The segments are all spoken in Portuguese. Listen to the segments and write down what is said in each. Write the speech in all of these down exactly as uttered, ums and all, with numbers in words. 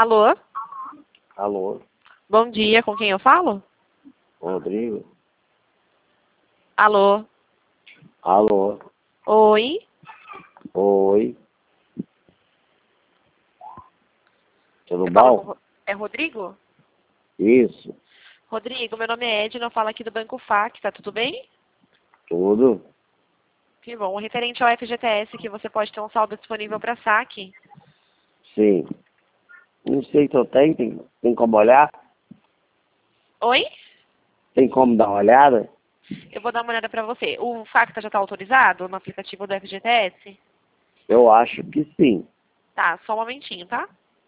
Alô? Alô, Bom dia, com quem eu falo? Rodrigo? Alô? Alô, Oi? oi, tudo Você fala com... bom? Ro- É Rodrigo? Isso, Rodrigo, meu nome é Edna, eu falo aqui do Banco F A C, tá tudo bem? tudo? Que bom. Referente ao F G T S, que você pode ter um saldo disponível para saque. Sim. Não sei se eu tenho, tem, tem como olhar? Oi? Tem como dar uma olhada? Eu vou dar uma olhada para você. O F A C já está autorizado no aplicativo do F G T S? Eu acho que sim. Tá, só um momentinho, tá?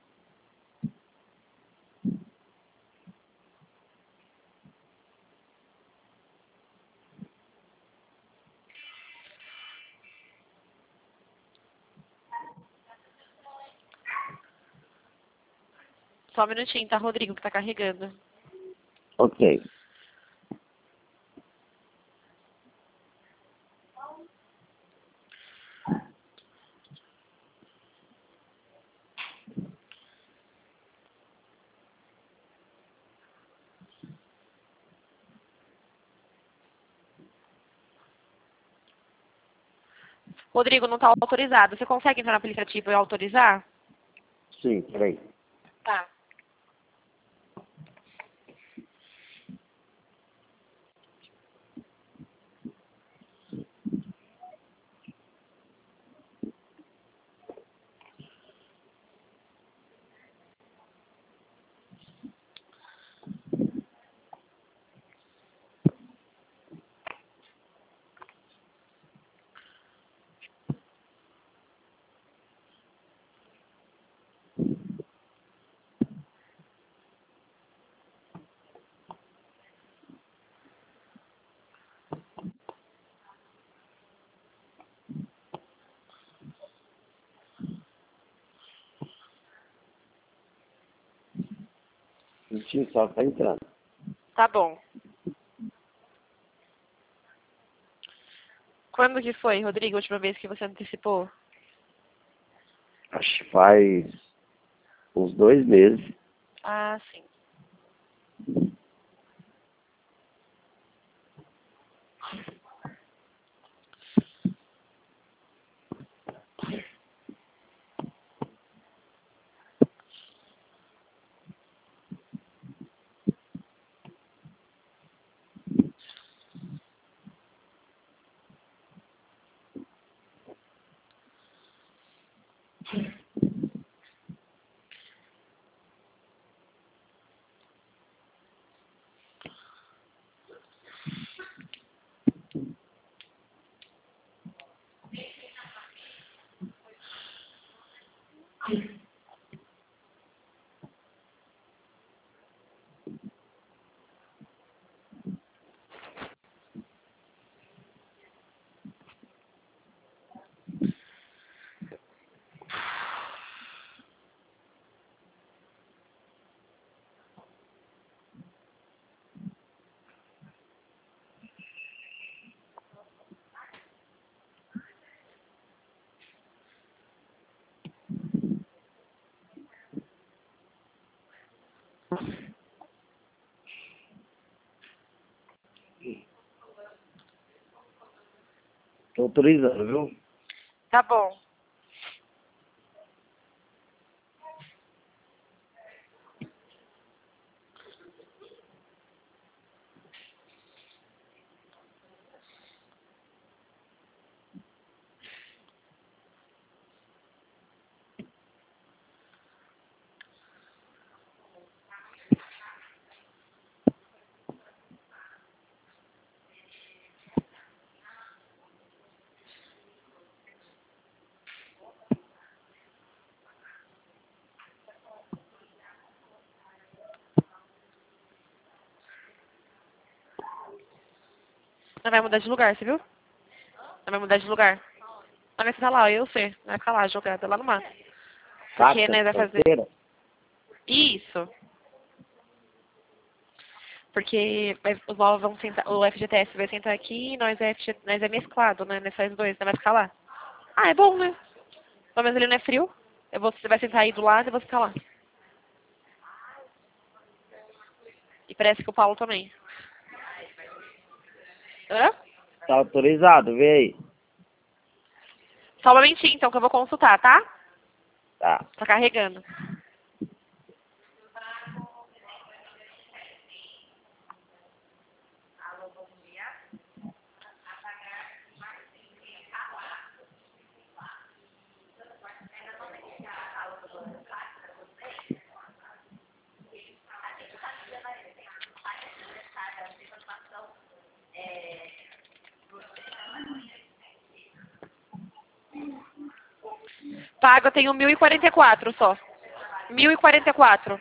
Só um minutinho, tá, Rodrigo, que tá carregando. Ok. Rodrigo, não tá autorizado. Você consegue entrar no aplicativo e autorizar? Sim, peraí. Tá. O time só tá entrando. Tá bom. Quando que foi, Rodrigo, a última vez que você antecipou? Acho que faz uns dois meses. Ah, sim. Tô autorizando, viu? Tá bom. Não vai mudar de lugar, você viu? Não vai mudar de lugar. Não vai ficar lá, eu sei. Vai ficar lá, jogada lá no mato. Porque, Faca, né, vai fazer... canteira. Isso. Porque vai- os novos vão sentar, o F G T S vai sentar aqui e nós é, F G, nós é mesclado, né? Nós faz dois, né? Vai ficar lá. Ah, é bom, né? Pelo menos ele não é frio. Eu vou, você vai sentar aí do lado e eu vou ficar lá. E parece que o Paulo também. Hã? Tá autorizado, vê aí. Só um momentinho, então, que eu vou consultar, tá? Tá. Tá carregando. Pago, eu tenho mil e quarenta e quatro só. Mil e quarenta e quatro.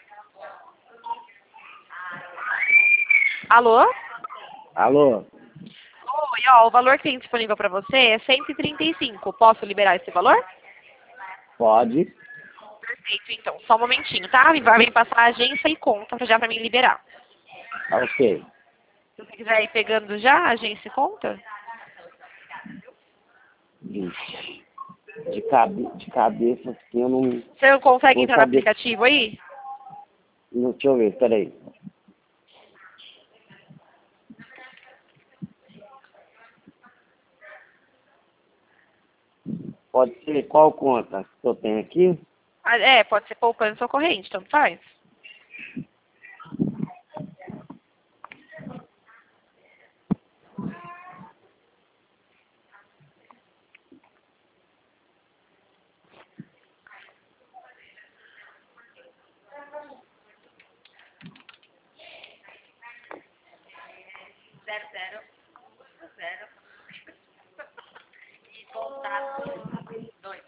Alô? Alô? Oi, ó, o valor que tem disponível para você é cento e trinta e cinco. Posso liberar esse valor? Pode. Perfeito, então. Só um momentinho, tá? Vai me passar a agência e conta pra já para mim liberar. Ok. Se você quiser ir pegando já a agência e conta. Vixe. De, cabe... de cabeça assim eu não. Você não consegue Vou entrar no saber. aplicativo aí? Não, deixa eu ver, peraí. Pode ser qual conta que eu tenho aqui? Ah, é, pode ser poupança ou corrente, tanto faz. Zero, zero, zero. E voltado dois.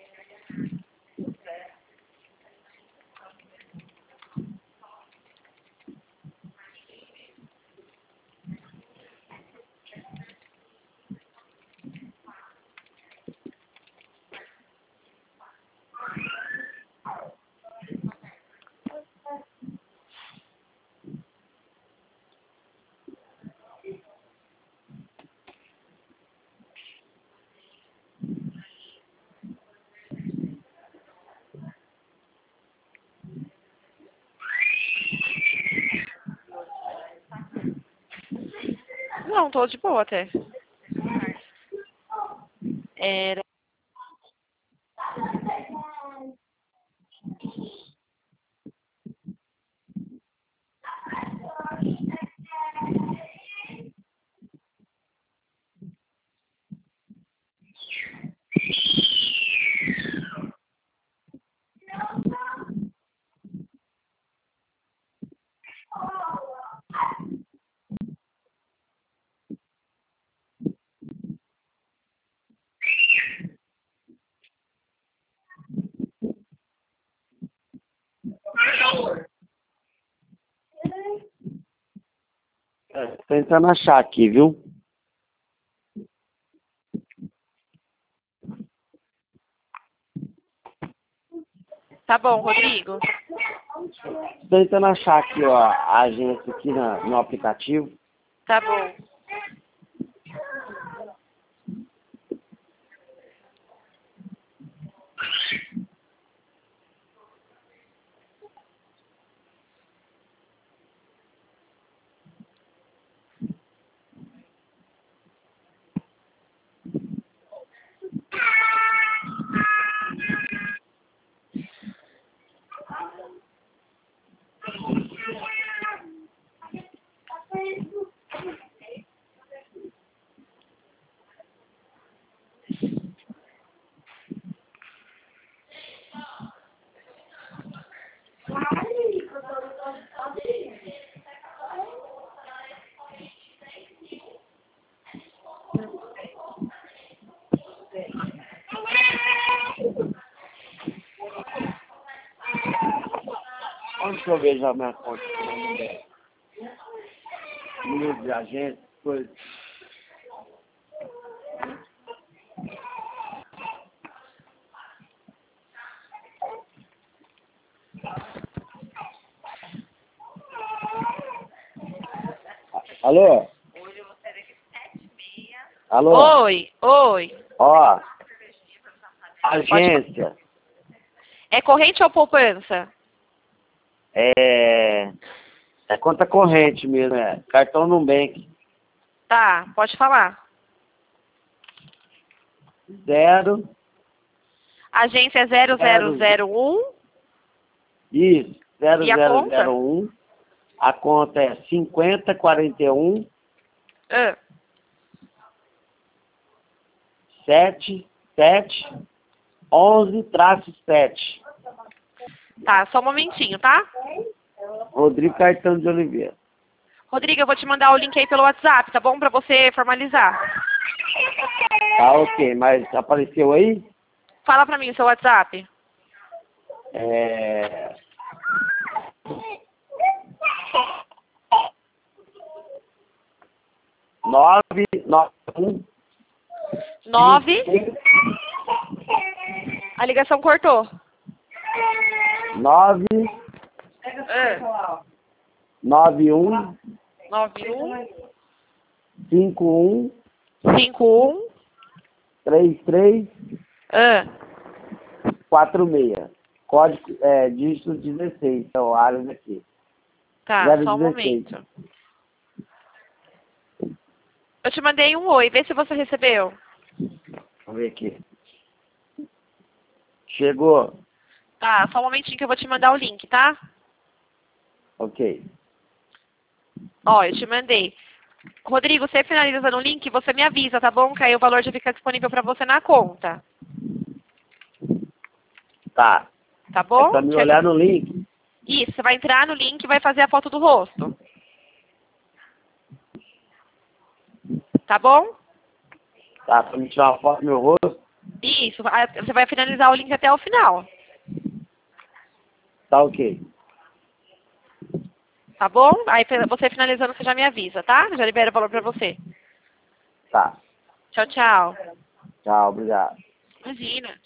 Não, tô de boa até. Era. É, tô tentando achar aqui, viu? Tá bom, Rodrigo. Tô tentando achar aqui, ó, a agência aqui na, no aplicativo. Tá bom. Onde que eu vejo a minha conta? Número de agência, coisa. Alô? Alô? Oi, oi. Ó, Pode. agência. É corrente ou poupança? É. É conta corrente mesmo, é. Cartão Nubank. Tá, pode falar. Zero. Agência é zero zero zero um. Isso. Zero E a zero conta? zero um. A conta é cinquenta quarenta e um. Ah, Sete. Sete. Onze traço sete. tá, só um momentinho, tá? Rodrigo Caetano de Oliveira. Rodrigo, eu vou te mandar o link aí pelo WhatsApp, tá bom? Pra você formalizar. Tá ok, mas apareceu aí? Fala pra mim o seu WhatsApp. É... Nove, nove, um, Nove. A ligação cortou. nove, Ah, nove, um, nove um cinco, um, cinco um. três, três, Ah, quatro, seis. Código, é, dígito dezesseis, é o área aqui. tá, zero só um dezesseis. momento. Eu te mandei um oi, vê se você recebeu. Vamos ver aqui. Chegou. Tá, só um momentinho que eu vou te mandar o link, tá? Ok. Ó, eu te mandei. Rodrigo, você finaliza no link, você me avisa, tá bom? Que aí o valor já fica disponível pra você na conta. Tá. Tá É bom? pra me Chega- olhar no link. Isso, você vai entrar no link e vai fazer a foto do rosto. Tá bom? Tá, pra me tirar uma foto do meu rosto. Isso, aí você vai finalizar o link até o final. Tá ok. Tá bom? Aí você finalizando, você já me avisa, tá? Já libera o valor pra você. Tá. Tchau, tchau. Tchau, obrigado. Imagina.